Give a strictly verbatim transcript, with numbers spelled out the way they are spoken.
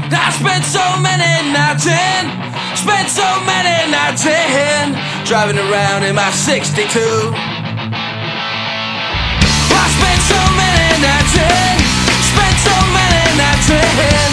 I spent so many nights in, spent so many nights in, driving around in my sixty-two. I spent so many nights in, spent so many nights in.